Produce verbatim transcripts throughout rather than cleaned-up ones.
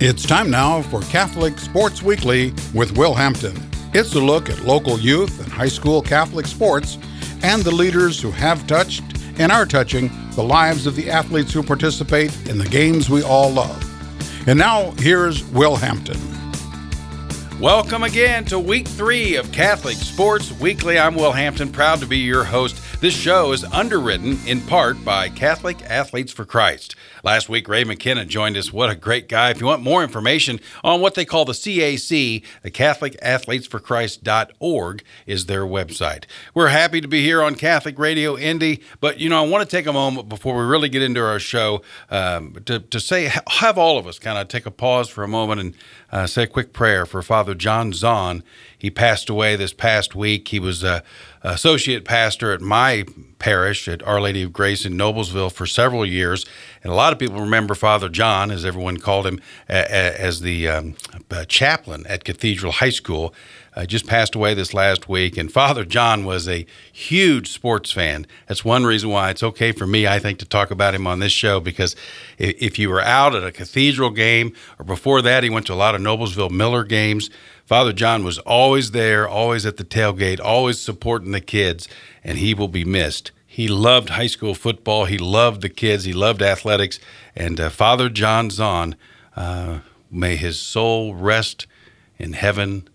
It's time now for Catholic Sports Weekly with Will Hampton. It's a look at local youth and high school Catholic sports and the leaders who have touched and are touching the lives of the athletes who participate in the games we all love. And now, here's Will Hampton. Welcome again to week three of Catholic Sports Weekly. I'm Will Hampton, proud to be your host. This show is underwritten in part by Catholic Athletes for Christ. Last week, Ray McKenna joined us. What a great guy. If you want more information on what they call the C A C, the Catholic Athletes for Christ dot org is their website. We're happy to be here on Catholic Radio Indy, but, you know, I want to take a moment before we really get into our show um, to, to say, have all of us kind of take a pause for a moment and uh, say a quick prayer for Father John Zahn. He passed away this past week. He was a associate pastor at my parish at Our Lady of Grace in Noblesville for several years. And a lot of people remember Father John, as everyone called him, as the um, chaplain at Cathedral High School. Uh, just passed away this last week. And Father John was a huge sports fan. That's one reason why it's okay for me, I think, to talk about him on this show, because if you were out at a Cathedral game, or before that, he went to a lot of Noblesville Miller games, Father John was always there, always at the tailgate, always supporting the kids, and he will be missed. He loved high school football. He loved the kids. He loved athletics. And uh, Father John Zahn, uh, may his soul rest in heaven.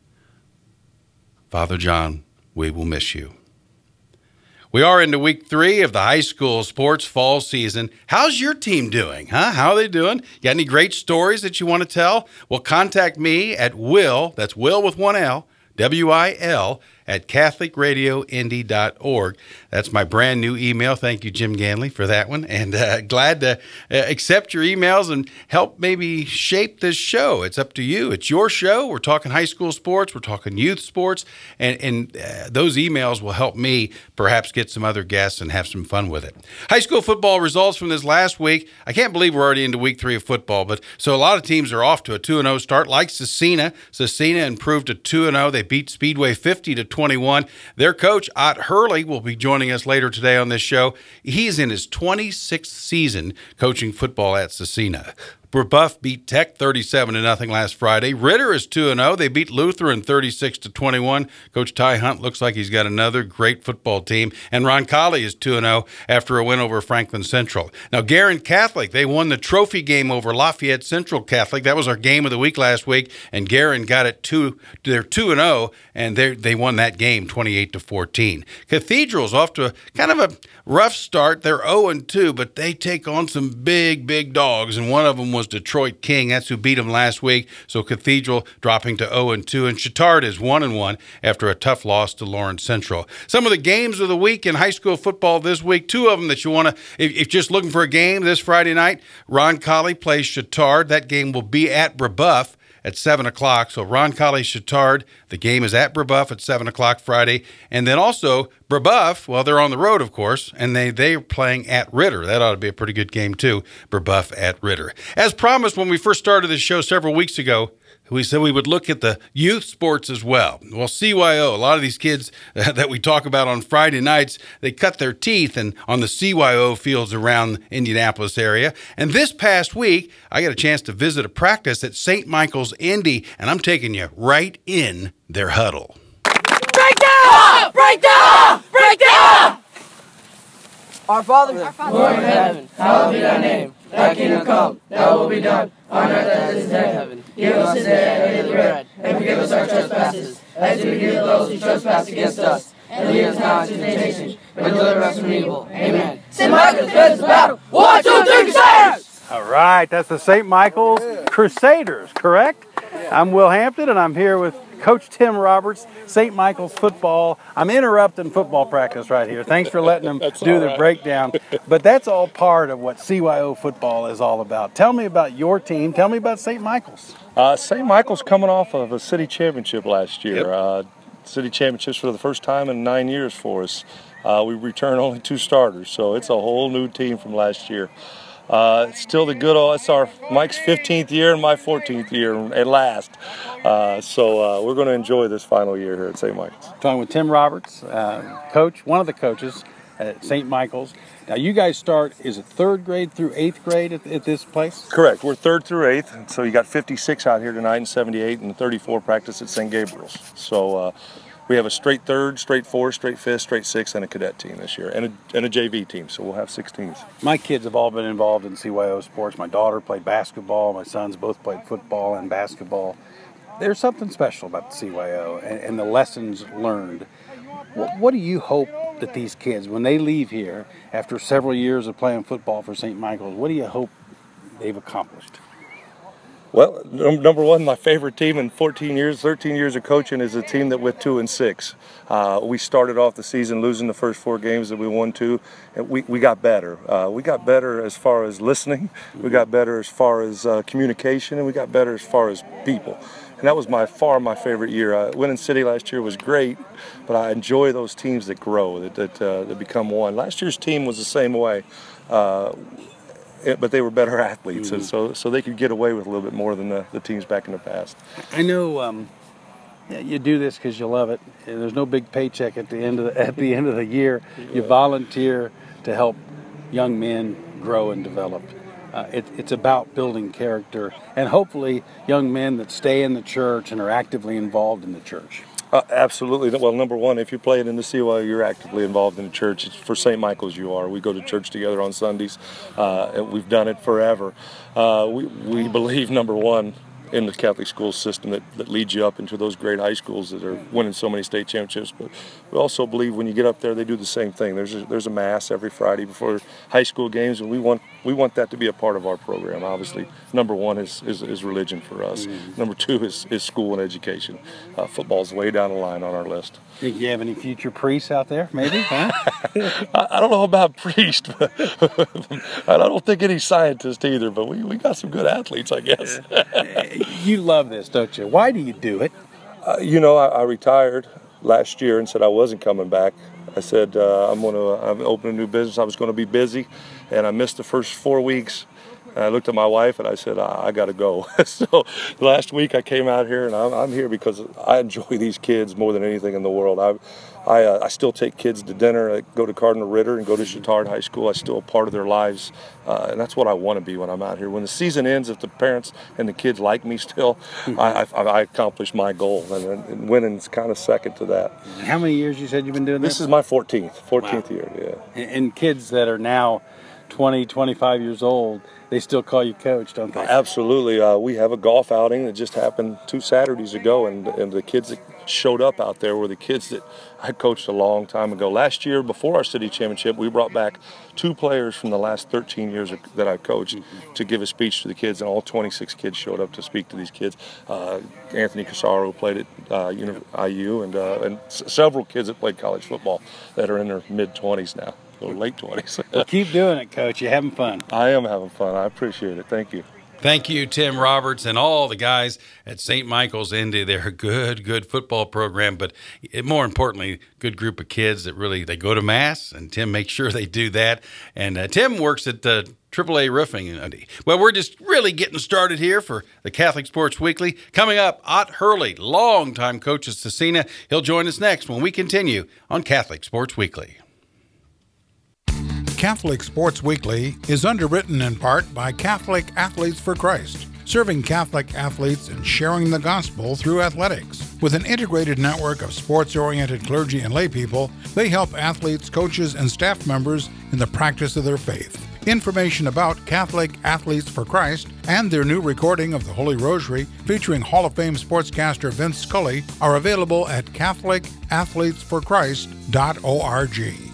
Father John, we will miss you. We are into week three of the high school sports fall season. How's your team doing, huh? How are they doing? You got any great stories that you want to tell? Well, contact me at Will, that's Will with one L, W I L, at Catholic Radio Indy dot org. That's my brand new email. Thank you, Jim Ganley, for that one. And uh, glad to uh, accept your emails and help maybe shape this show. It's up to you. It's your show. We're talking high school sports. We're talking youth sports. And, and uh, those emails will help me perhaps get some other guests and have some fun with it. High school football results from this last week. I can't believe we're already into week three of football. But so a lot of teams are off to a two and oh start, like Cecina. Cecina improved to two and oh. They beat Speedway fifty to twenty-one. Their coach, Ott Hurley, will be joining us later today on this show. He's in his twenty-sixth season coaching football at Cecina. Brebeuf beat Tech thirty-seven to nothing last Friday. Ritter is two and oh. They beat Lutheran thirty-six to twenty-one. Coach Ty Hunt looks like he's got another great football team. And Roncalli is two and oh after a win over Franklin Central. Now, Guerin Catholic, they won the trophy game over Lafayette Central Catholic. That was our game of the week last week. And Guerin got it two. They're two and oh, and they they won that game twenty-eight to fourteen. Cathedral's off to a kind of a rough start. They're oh and two, but they take on some big, big dogs, and one of them was Detroit King. That's who beat them last week. So Cathedral dropping to oh and two, and Chittard is one and one after a tough loss to Lawrence Central. Some of the games of the week in high school football this week, two of them that you want to, if, if you're just looking for a game this Friday night, Roncalli plays Chittard. That game will be at Brebeuf at seven o'clock. So Roncalli Chittard, the game is at Brebeuf at seven o'clock Friday. And then also Brebeuf, well, they're on the road, of course, and they, they're playing at Ritter. That ought to be a pretty good game, too, Brebeuf at Ritter. As promised, when we first started this show several weeks ago, we said we would look at the youth sports as well. Well, C Y O, a lot of these kids uh, that we talk about on Friday nights, they cut their teeth and on the C Y O fields around Indianapolis area. And this past week, I got a chance to visit a practice at Saint Michael's Indy, and I'm taking you right in their huddle. Break down! Break down! Break down! Our Father, Our Father, Lord in heaven, hallowed be thy name. Thy kingdom come, thy will be done, on earth as it is in heaven. Give us this day our daily bread, and forgive us our trespasses, as we forgive those who trespass against us. And lead us not into temptation, but deliver us from evil. Amen. Saint Michael defends the battle. One, two, three, Crusaders! All right, that's the Saint Michael's Crusaders, correct? I'm Will Hampton, and I'm here with Coach Tim Roberts, Saint Michael's football. I'm interrupting football practice right here. Thanks for letting them do the right. breakdown. But that's all part of what C Y O football is all about. Tell me about your team. Tell me about Saint Michael's. Uh, Saint Michael's coming off of a city championship last year. Yep. Uh, city championships for the first time in nine years for us. Uh, we returned only two starters, so it's a whole new team from last year. Uh, still the good old, it's our Mike's fifteenth year and my fourteenth year at last. Uh, so uh, we're going to enjoy this final year here at Saint Michael's. Talking with Tim Roberts, uh, coach, one of the coaches at Saint Michael's. Now, you guys start, is it third grade through eighth grade at, at this place? Correct. We're third through eighth. So you got fifty-six out here tonight and seventy-eight, and thirty-four practice at Saint Gabriel's. So uh, we have a straight third, straight four, straight fifth, straight sixth, and a cadet team this year, and a, and a J V team. So we'll have six teams. My kids have all been involved in C Y O sports. My daughter played basketball. My sons both played football and basketball. There's something special about the C Y O and, and the lessons learned. What, what do you hope that these kids, when they leave here after several years of playing football for Saint Michael's, what do you hope they've accomplished? Well, num- number one, my favorite team in fourteen years, thirteen years of coaching is a team that went two and six. Uh, we started off the season losing the first four games that we won two, and we, we got better. Uh, we got better as far as listening, we got better as far as uh, communication, and we got better as far as people. And that was by far my favorite year. Uh, winning City last year was great, but I enjoy those teams that grow, that that, uh, that become one. Last year's team was the same way. Uh, It, but they were better athletes, mm-hmm. and so so they could get away with a little bit more than the, the teams back in the past. I know um, yeah, you do this because you love it. There's no big paycheck at the end of the, at the end of the year. You volunteer to help young men grow and develop. Uh, it, it's about building character, and hopefully young men that stay in the church and are actively involved in the church. Uh, absolutely. Well, number one, if you're playing in the C Y O, you're actively involved in the church. It's for Saint Michael's, you are. We go to church together on Sundays, uh, and we've done it forever. Uh, we, we believe, number one, in the Catholic school system that, that leads you up into those great high schools that are winning so many state championships. But we also believe when you get up there, they do the same thing. There's a, there's a mass every Friday before high school games, and we want we want that to be a part of our program. Obviously, number one is is, is religion for us. Mm-hmm. Number two is, is school and education. Uh, football's way down the line on our list. Think you have any future priests out there, maybe? Huh? I, I don't know about priests, but I don't think any scientists either, but we, we got some good athletes, I guess. You love this, don't you? Why do you do it? Uh, you know, I, I retired last year and said I wasn't coming back. I said uh, I'm going to I'm opening a new business. I was going to be busy, and I missed the first four weeks. And I looked at my wife and I said, I, I got to go. So last week I came out here, and I'm, I'm here because I enjoy these kids more than anything in the world. I I, uh, I still take kids to dinner. I go to Cardinal Ritter and go to Chittard High School. I'm still a part of their lives, uh, and that's what I want to be when I'm out here. When the season ends, if the parents and the kids like me still, I, I, I accomplished my goal, and, and winning's kind of second to that. How many years you said you've been doing this? This is my fourteenth, fourteenth wow. year, yeah. And, and kids that are now twenty, twenty-five years old, they still call you coach, don't they? Absolutely. Uh, we have a golf outing that just happened two Saturdays ago, and, and the kids that showed up out there were the kids that I coached a long time ago. Last year, before our city championship, we brought back two players from the last thirteen years that I coached mm-hmm. to give a speech to the kids, and all twenty-six kids showed up to speak to these kids. Uh, Anthony Casaro played at uh, I U, and, uh, and s- several kids that played college football that are in their mid-twenties now. Or late twenties. Well, keep doing it, Coach. You're having fun. I am having fun. I appreciate it. Thank you. Thank you, Tim Roberts, and all the guys at Saint Michael's Indy. They're a good, good football program, but more importantly, good group of kids that really, they go to Mass, and Tim makes sure they do that. And uh, Tim works at uh, triple A Roofing. Well, we're just really getting started here for the Catholic Sports Weekly. Coming up, Ott Hurley, longtime coach at Cecina. He'll join us next when we continue on Catholic Sports Weekly. Catholic Sports Weekly is underwritten in part by Catholic Athletes for Christ, serving Catholic athletes and sharing the gospel through athletics. With an integrated network of sports-oriented clergy and laypeople, they help athletes, coaches, and staff members in the practice of their faith. Information about Catholic Athletes for Christ and their new recording of the Holy Rosary featuring Hall of Fame sportscaster Vince Scully are available at catholic athletes for christ dot org.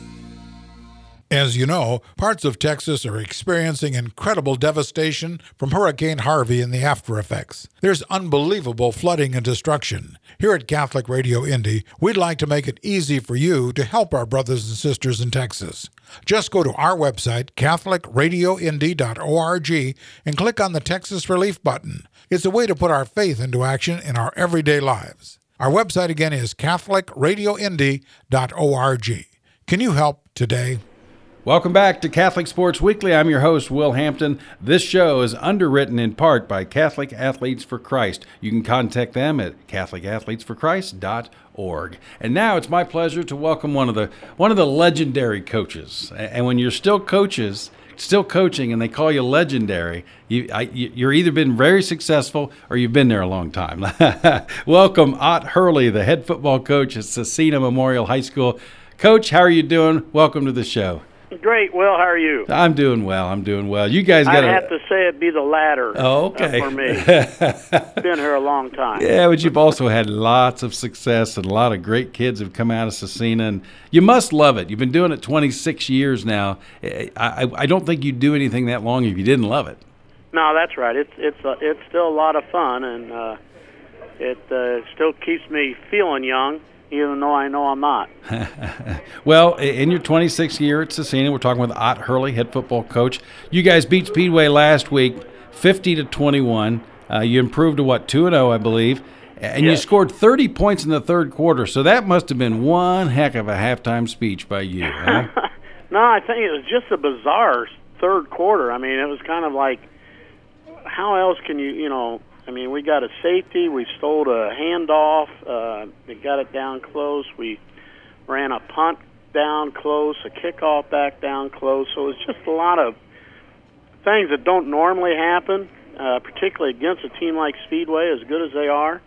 As you know, parts of Texas are experiencing incredible devastation from Hurricane Harvey and the after effects. There's unbelievable flooding and destruction. Here at Catholic Radio Indy, we'd like to make it easy for you to help our brothers and sisters in Texas. Just go to our website, catholic radio indy dot org, and click on the Texas Relief button. It's a way to put our faith into action in our everyday lives. Our website again is catholic radio indy dot org. Can you help today? Welcome back to Catholic Sports Weekly. I'm your host, Will Hampton. This show is underwritten in part by Catholic Athletes for Christ. You can contact them at catholic athletes for christ dot org. And now it's my pleasure to welcome one of the one of the legendary coaches. And when you're still coaches, still coaching, and they call you legendary, you, I, you're either been very successful or you've been there a long time. Welcome, Ott Hurley, the head football coach at Scecina Memorial High School. Coach, how are you doing? Welcome to the show. Great, Will. How are you? I'm doing well. I'm doing well. You guys got I to have to say it'd be the latter. Oh, okay. Uh, for me. Been here a long time. Yeah, but you've also had lots of success, and a lot of great kids have come out of Scecina, and you must love it. You've been doing it twenty-six years now. I, I, I don't think you'd do anything that long if you didn't love it. No, that's right. It's it's a, it's still a lot of fun, and uh, it uh, still keeps me feeling young, even though I know I'm not. Well, in your twenty-sixth year at Scecina, we're talking with Ott Hurley, head football coach. You guys beat Speedway last week, fifty to twenty-one. Uh, you improved to what, two and oh, I believe, and Yes. you scored thirty points in the third quarter. So that must have been one heck of a halftime speech by you. Huh? No, I think it was just a bizarre third quarter. I mean, it was kind of like, how else can you, you know, I mean, we got a safety, we stole a handoff, uh, we got it down close, we ran a punt down close, a kickoff back down close, so it's just a lot of things that don't normally happen, uh, particularly against a team like Speedway, as good as they are.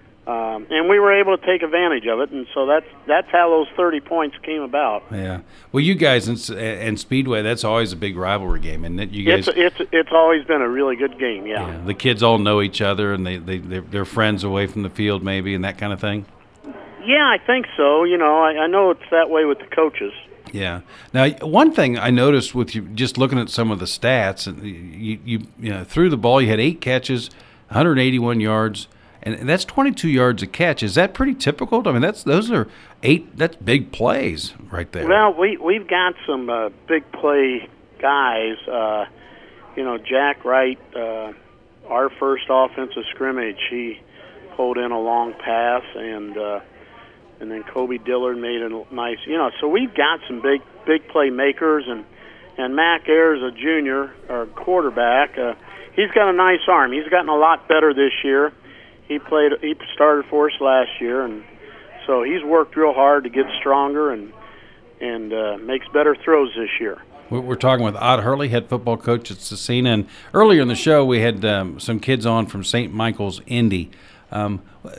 Um, and we were able to take advantage of it, and so that's that's how those thirty points came about. Yeah. Well, you guys and, and Speedway, that's always a big rivalry game, isn't it? You guys, It's it's it's always been a really good game, yeah. yeah, the kids all know each other, and they, they, they're, they're friends away from the field maybe, and that kind of thing? Yeah, I think so. You know, I, I know it's that way with the coaches. Yeah. Now, one thing I noticed with you, just looking at some of the stats, and you, you, you know, threw the ball, you had eight catches, one hundred eighty-one yards, and that's twenty-two yards a catch. Is that pretty typical? I mean, that's those are eight. That's big plays right there. Well, we we've got some uh, big play guys. Uh, you know, Jack Wright, uh, our first offensive scrimmage, he pulled in a long pass, and uh, and then Kobe Dillard made a nice. You know, so we've got some big big play makers, and and Mac Ayers, a junior or quarterback, uh, he's got a nice arm. He's gotten a lot better this year. He played. He started for us last year, and so he's worked real hard to get stronger and and uh, makes better throws this year. We're talking with Ott Hurley, head football coach at Scecina, and earlier in the show we had um, some kids on from Saint Michael's Indy. Um,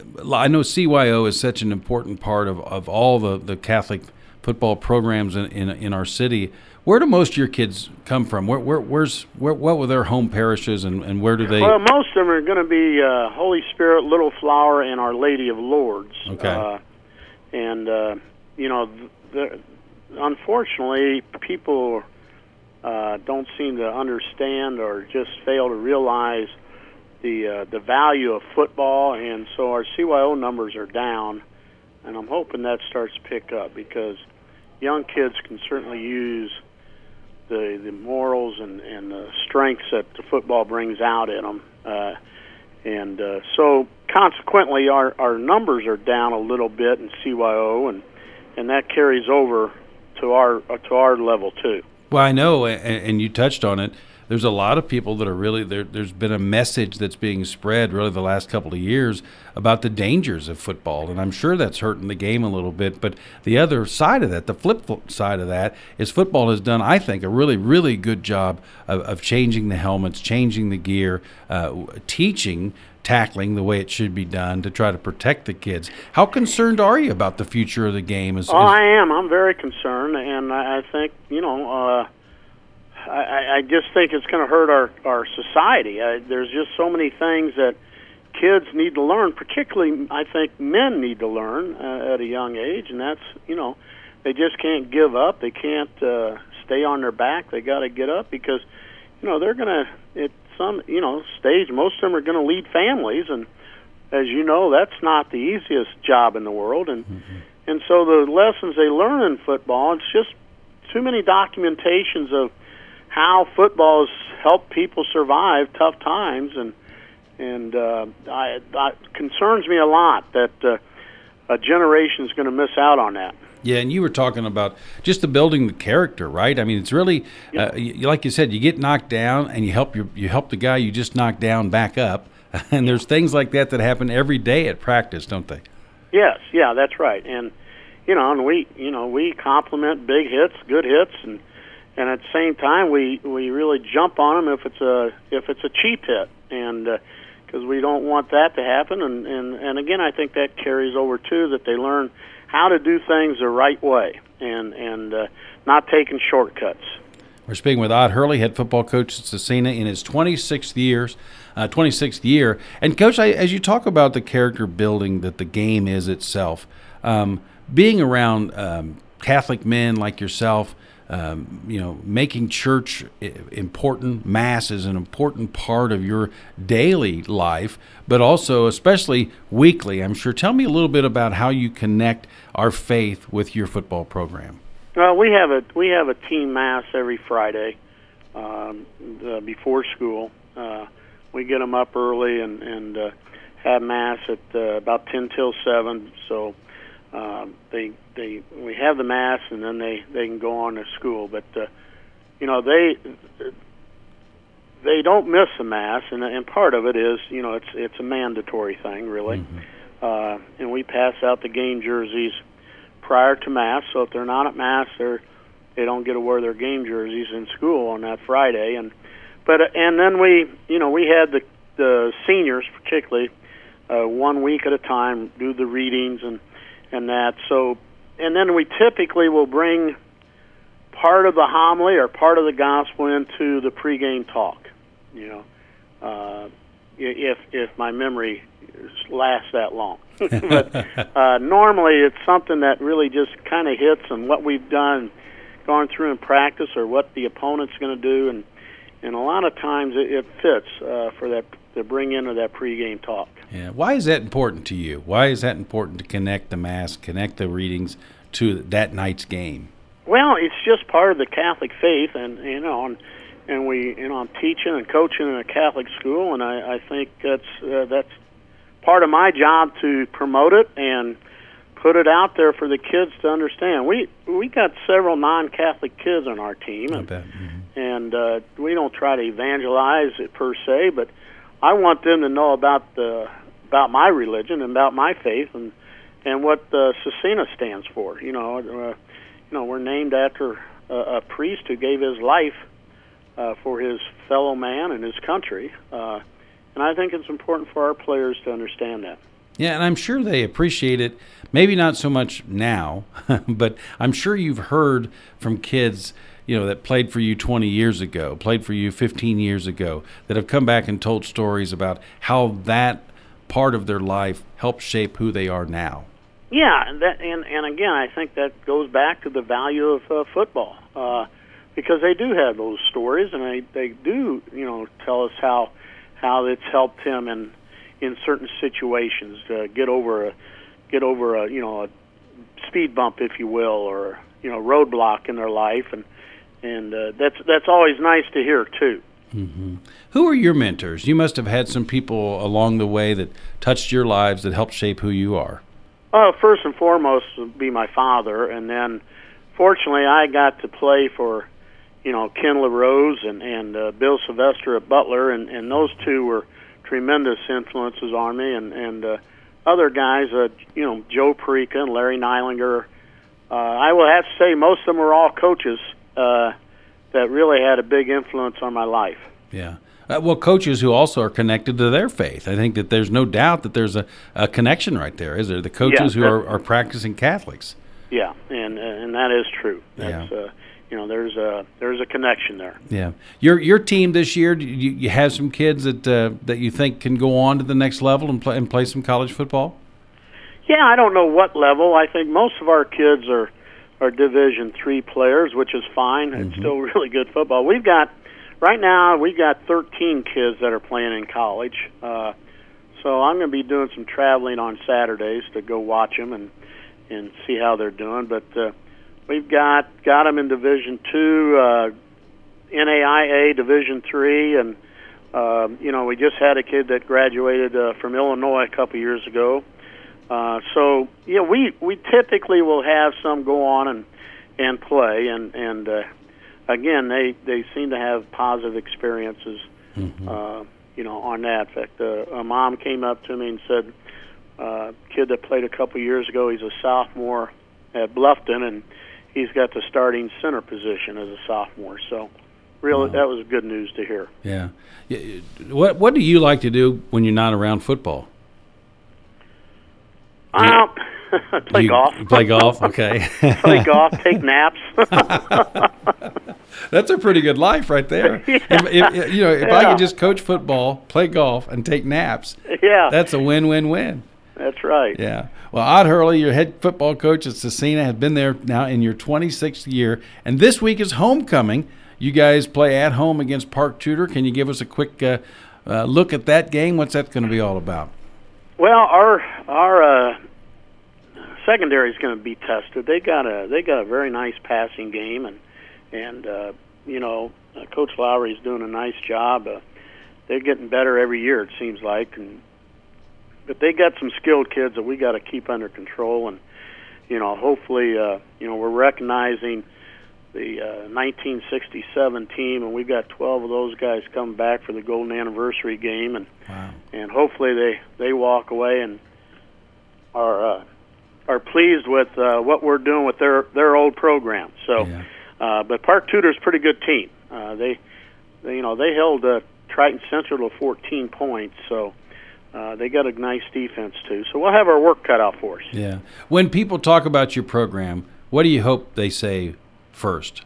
I know C Y O is such an important part of, of all the, the Catholic football programs in, in in our city. Where do most of your kids come from? Where, where where's where, what were their home parishes, and, and where do they? Well, most of them are going to be uh, Holy Spirit, Little Flower, and Our Lady of Lourdes. Okay. Uh, and uh, you know, the, unfortunately, people uh, don't seem to understand or just fail to realize the uh, the value of football, and so our C Y O numbers are down, and I'm hoping that starts to pick up because young kids can certainly use the the morals and, and the strengths that the football brings out in them. Uh, and uh, so consequently, our, our numbers are down a little bit in C Y O, and, and that carries over to our uh, to our level too. Well, I know, and, and you touched on it. There's a lot of people that are really there. There's been a message that's being spread really the last couple of years about the dangers of football, and I'm sure that's hurting the game a little bit. But the other side of that, the flip side of that, is football has done, I think, a really, really good job of, of changing the helmets, changing the gear, uh, teaching tackling the way it should be done to try to protect the kids. How concerned are you about the future of the game? As, oh, as I am. I'm very concerned, and I, I think you know. Uh, I, I just think it's going to hurt our, our society. I, there's just so many things that kids need to learn, particularly I think men need to learn uh, at a young age, and that's, you know, they just can't give up. They can't uh, stay on their back. They got to get up because, you know, they're going to, at some, you know, stage, most of them are going to lead families, and as you know, that's not the easiest job in the world, and mm-hmm. and so the lessons they learn in football, it's just too many documentations of how football has helped people survive tough times, and and uh, I, that concerns me a lot that uh, a generation is going to miss out on that. Yeah, and you were talking about just the building the character, right? I mean, it's really uh, you, like you said, you get knocked down and you help your you help the guy you just knocked down back up, and there's things like that that happen every day at practice, don't they? Yes, yeah, that's right. And you know, and we you know we compliment big hits, good hits, and and at the same time we we really jump on them if it's a if it's a cheap hit, and because uh, we don't want that to happen. And, and and again, I think that carries over too, that they learn how to do things the right way and and uh, not taking shortcuts. We're speaking with Odd Hurley, head football coach at Scecina in his twenty-sixth years, uh, twenty-sixth year. And Coach, I, as you talk about the character building that the game is itself, um, being around um, Catholic men like yourself, um, you know, making church important, Mass is an important part of your daily life, but also especially weekly, I'm sure. Tell me a little bit about how you connect our faith with your football program. Well, we have a we have a team Mass every Friday um, the, before school. Uh, we get them up early and, and uh, have Mass at uh, about ten till seven, so Um, they they we have the Mass and then they, they can go on to school, but uh, you know they they don't miss the Mass, and and part of it is you know it's it's a mandatory thing really, mm-hmm. uh, and we pass out the game jerseys prior to Mass, so if they're not at Mass, they're they don't get to wear their game jerseys in school on that Friday, and but uh, and then we you know we had the the seniors particularly uh, one week at a time do the readings and. and that. So, and then we typically will bring part of the homily or part of the gospel into the pregame talk, you know, uh, if if my memory lasts that long. But uh, normally it's something that really just kind of hits on what we've done, gone through in practice, or what the opponent's going to do, and and a lot of times it, it fits uh, for that to bring into that pregame talk. Yeah. Why is that important to you? Why is that important to connect the Mass, connect the readings to that night's game? Well, it's just part of the Catholic faith, and you know, and, and we, you know, I'm teaching and coaching in a Catholic school, and I, I think that's uh, that's part of my job to promote it and put it out there for the kids to understand. We we got several non-Catholic kids on our team, and, mm-hmm. and uh, we don't try to evangelize it per se, but I want them to know about the about my religion and about my faith and and what uh, Scecina stands for. You know, uh, you know, we're named after a, a priest who gave his life uh, for his fellow man and his country, uh, and I think it's important for our players to understand that. Yeah, and I'm sure they appreciate it. Maybe not so much now, but I'm sure you've heard from kids, you know, that played for you twenty years ago, played for you fifteen years ago, that have come back and told stories about how that part of their life helped shape who they are now. Yeah, and that, and, and again, I think that goes back to the value of uh, football, uh, because they do have those stories, and they, they do, you know, tell us how how it's helped him in in certain situations to get over a get over a you know a speed bump, if you will, or you know roadblock in their life, and. And uh, that's that's always nice to hear, too. Mm-hmm. Who are your mentors? You must have had some people along the way that touched your lives, that helped shape who you are. Uh, first and foremost would be my father. And then, fortunately, I got to play for, you know, Ken LaRose and, and uh, Bill Sylvester at Butler. And, and those two were tremendous influences on me. And, and uh, other guys, uh, you know, Joe Perica and Larry Neilinger. Uh, I will have to say most of them were all coaches. Uh, that really had a big influence on my life. Yeah. Uh, well, coaches who also are connected to their faith. I think that there's no doubt that there's a, a connection right there, is there? The coaches yeah, who are, are practicing Catholics. Yeah, and and that is true. That's, yeah. Uh, you know, there's a there's a connection there. Yeah. Your your team this year, you, you have some kids that uh, that you think can go on to the next level and play and play some college football? Yeah, I don't know what level. I think most of our kids are. are Division three players, which is fine. It's mm-hmm. still really good football. We've got, right now, we've got thirteen kids that are playing in college. Uh, so I'm going to be doing some traveling on Saturdays to go watch them and, and see how they're doing. But uh, we've got, got them in Division two, uh, N A I A Division three, and, uh, you know, we just had a kid that graduated uh, from Illinois a couple years ago. Uh, so, yeah, we, we typically will have some go on and, and play, and, and uh, again, they, they seem to have positive experiences, mm-hmm. uh, you know, on that. In fact, uh, a mom came up to me and said, uh, kid that played a couple years ago, he's a sophomore at Bluffton, and he's got the starting center position as a sophomore. So, really, wow. that was good news to hear. Yeah. What What do you like to do when you're not around football? Uh, play you, golf. Play golf, okay. Play golf, take naps. That's a pretty good life right there. Yeah. If, if, you know, if yeah. I could just coach football, play golf, and take naps, yeah, that's a win-win-win. That's right. Yeah. Well, Ott Hurley, your head football coach at Scecina, has been there now in your twenty-sixth year, and this week is homecoming. You guys play at home against Park Tudor. Can you give us a quick uh, uh, look at that game? What's that going to be all about? Well, our our uh, secondary is going to be tested. They got a they got a very nice passing game, and and uh, you know, uh, Coach Lowry's doing a nice job. Uh, they're getting better every year, it seems like, and but they got some skilled kids that we got to keep under control, and you know, hopefully, uh, you know, we're recognizing the uh, nineteen sixty-seven team, and we've got twelve of those guys coming back for the golden anniversary game, and wow. and hopefully they, they walk away and are uh, are pleased with uh, what we're doing with their, their old program. So, yeah. uh, but Park Tudor's a pretty good team. Uh, they, they you know they held uh, Triton Central to fourteen points, so. Uh, they got a nice defense, too. So we'll have our work cut out for us. Yeah. When people talk about your program, what do you hope they say first?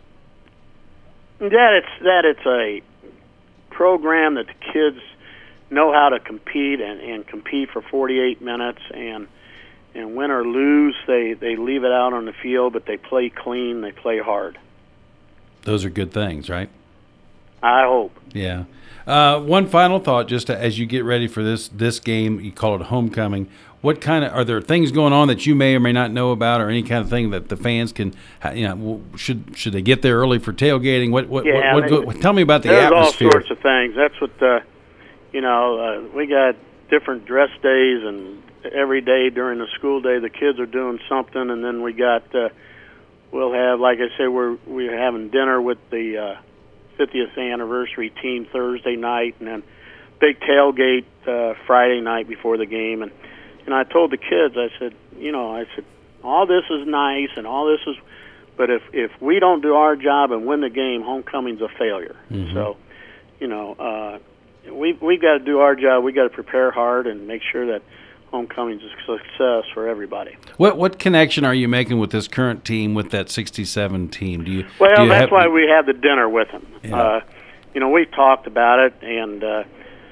That it's that it's a program that the kids know how to compete and, and compete for forty-eight minutes, and and win or lose, they, they leave it out on the field, but they play clean, they play hard. Those are good things, right? I hope. Yeah. Uh, one final thought, just to, as you get ready for this this game, you call it homecoming. What kind of are there things going on that you may or may not know about, or any kind of thing that the fans can, you know, should should they get there early for tailgating? What what, yeah, what, what, what tell me about the there's atmosphere. All sorts of things. That's what uh, you know. Uh, we got different dress days, and every day during the school day, the kids are doing something, and then we got uh, we'll have, like I say, we're we're having dinner with the. Uh, fiftieth anniversary team Thursday night, and then big tailgate uh, Friday night before the game. And and I told the kids, I said, you know, I said, all this is nice and all this is, but if if we don't do our job and win the game, homecoming's a failure. Mm-hmm. So, you know, uh, we we got to do our job. We got to prepare hard and make sure that homecoming's a success for everybody. What what connection are you making with this current team, with that sixty-seven team? Do you? Well, do you that's have, why we have the dinner with them. Yeah. Uh, you know, we talked about it, and uh,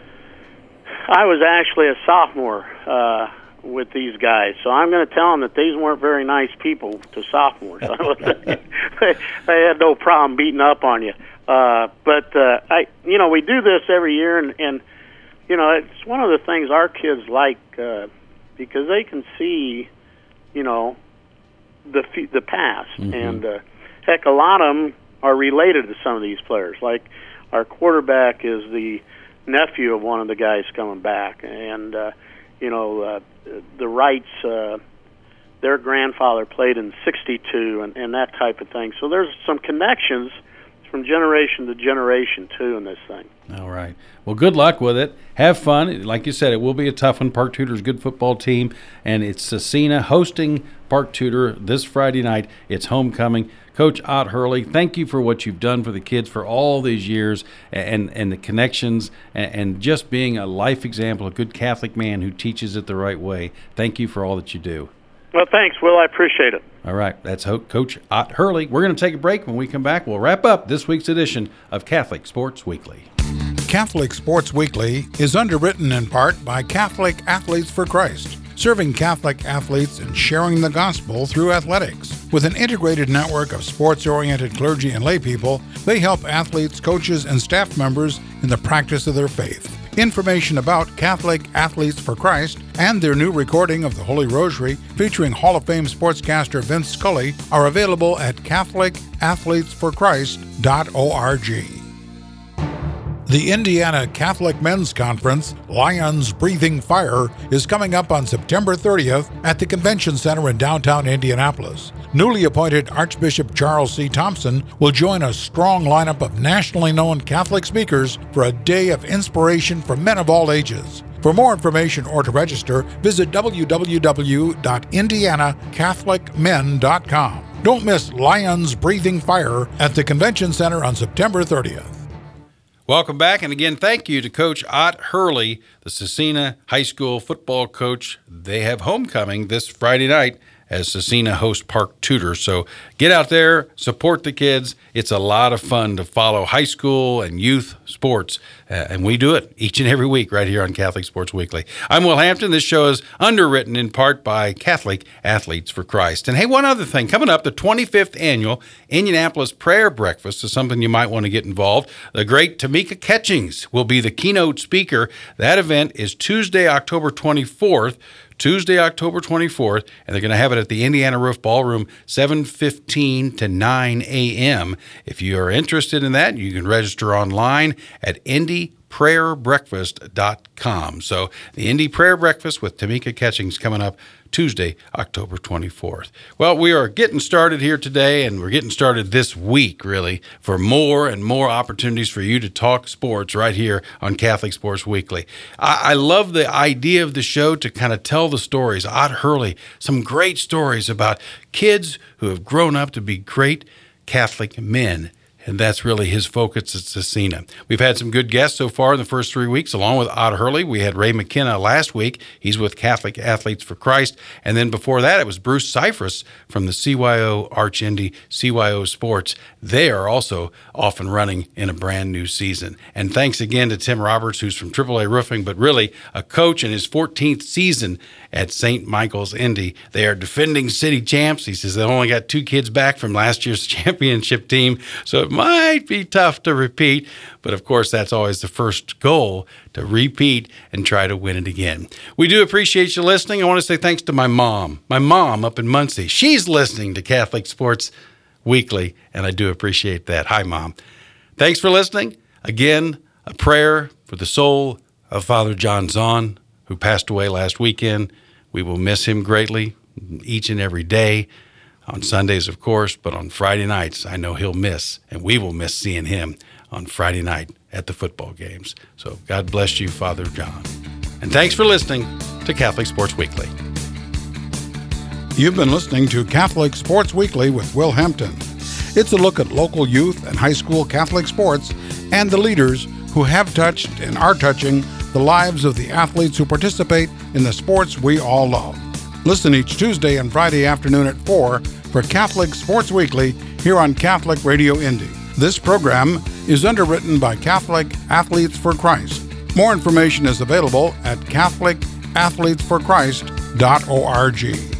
I was actually a sophomore uh, with these guys, so I'm going to tell them that these weren't very nice people to sophomores. they, they had no problem beating up on you. Uh, but uh, I, you know, we do this every year, and. and You know, it's one of the things our kids like uh, because they can see, you know, the the past. Mm-hmm. And, uh, heck, a lot of them are related to some of these players. Like our quarterback is the nephew of one of the guys coming back. And, uh, you know, uh, the Wrights, uh, their grandfather played in sixty-two and, and that type of thing. So there's some connections from generation to generation, too, in this thing. All right. Well, good luck with it. Have fun. Like you said, it will be a tough one. Park Tudor's a good football team, and it's Scecina hosting Park Tudor this Friday night. It's homecoming. Coach Ott Hurley, thank you for what you've done for the kids for all these years, and, and the connections, and, and just being a life example, a good Catholic man who teaches it the right way. Thank you for all that you do. Well, thanks, Will. I appreciate it. All right. That's Coach Ott Hurley. We're going to take a break. When we come back, we'll wrap up this week's edition of Catholic Sports Weekly. Catholic Sports Weekly is underwritten in part by Catholic Athletes for Christ, serving Catholic athletes and sharing the gospel through athletics. With an integrated network of sports-oriented clergy and laypeople, they help athletes, coaches, and staff members in the practice of their faith. Information about Catholic Athletes for Christ and their new recording of the Holy Rosary featuring Hall of Fame sportscaster Vince Scully are available at catholic athletes for christ dot org. The Indiana Catholic Men's Conference, Lions Breathing Fire, is coming up on September thirtieth at the Convention Center in downtown Indianapolis. Newly appointed Archbishop Charles C. Thompson will join a strong lineup of nationally known Catholic speakers for a day of inspiration for men of all ages. For more information or to register, visit w w w dot indiana catholic men dot com. Don't miss Lions Breathing Fire at the Convention Center on September thirtieth. Welcome back, and again, thank you to Coach Ott Hurley, the Scecina High School football coach. They have homecoming this Friday night as Scecina hosts Park Tudor. So get out there, support the kids. It's a lot of fun to follow high school and youth sports, uh, and we do it each and every week right here on Catholic Sports Weekly. I'm Will Hampton. This show is underwritten in part by Catholic Athletes for Christ. And hey, one other thing, coming up, the twenty-fifth annual Indianapolis Prayer Breakfast is something you might want to get involved. The great Tamika Catchings will be the keynote speaker. That event is Tuesday, October twenty-fourth. Tuesday, October twenty-fourth, and they're going to have it at the Indiana Roof Ballroom, seven fifteen to nine a.m. If you are interested in that, you can register online at indy prayer breakfast dot com. So the Indy Prayer Breakfast with Tamika Catchings coming up Tuesday, October twenty-fourth. Well, we are getting started here today, and we're getting started this week, really, for more and more opportunities for you to talk sports right here on Catholic Sports Weekly. I, I love the idea of the show to kind of tell the stories. Ott Hurley, some great stories about kids who have grown up to be great Catholic men. And that's really his focus at Scecina. We've had some good guests so far in the first three weeks, along with Ott Hurley. We had Ray McKenna last week. He's with Catholic Athletes for Christ. And then before that, it was Bruce Cyphers from the C Y O Arch Indy C Y O Sports. They are also off and running in a brand new season. And thanks again to Tim Roberts, who's from triple A Roofing, but really a coach in his fourteenth season at Saint Michael's Indy. They are defending city champs. He says they only got two kids back from last year's championship team, so it might be tough to repeat. But of course, that's always the first goal, to repeat and try to win it again. We do appreciate you listening. I want to say thanks to my mom, my mom up in Muncie. She's listening to Catholic Sports Weekly, and I do appreciate that. Hi, Mom. Thanks for listening. Again, a prayer for the soul of Father John Zahn, who passed away last weekend. We will miss him greatly each and every day, on Sundays, of course, but on Friday nights, I know he'll miss, and we will miss seeing him on Friday night at the football games. So God bless you, Father John. And thanks for listening to Catholic Sports Weekly. You've been listening to Catholic Sports Weekly with Will Hampton. It's a look at local youth and high school Catholic sports and the leaders who have touched and are touching the lives of the athletes who participate in the sports we all love. Listen each Tuesday and Friday afternoon at four for Catholic Sports Weekly here on Catholic Radio Indy. This program is underwritten by Catholic Athletes for Christ. More information is available at catholic athletes for christ dot org.